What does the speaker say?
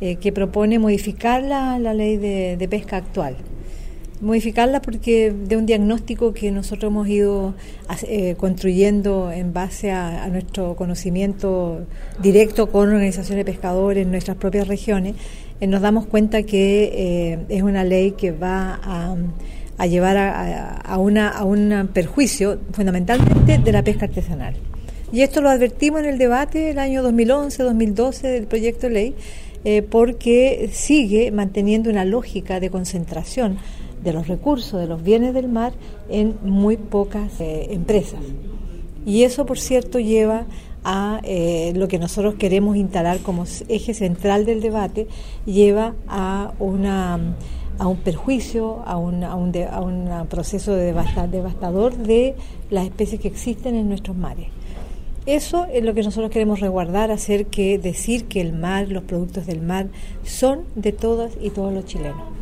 que propone modificar la ley de pesca actual. Modificarla porque de un diagnóstico que nosotros hemos ido construyendo en base a nuestro conocimiento directo con organizaciones de pescadores en nuestras propias regiones, nos damos cuenta que es una ley que va a llevar a un perjuicio fundamentalmente de la pesca artesanal. Y esto lo advertimos en el debate del año 2011-2012 del proyecto de ley, porque sigue manteniendo una lógica de concentración de los recursos, de los bienes del mar en muy pocas empresas. Y eso, por cierto, lleva a lo que nosotros queremos instalar como eje central del debate, lleva a un perjuicio, a un proceso devastador de las especies que existen en nuestros mares. Eso es lo que nosotros queremos resguardar, decir que el mar, los productos del mar, son de todas y todos los chilenos.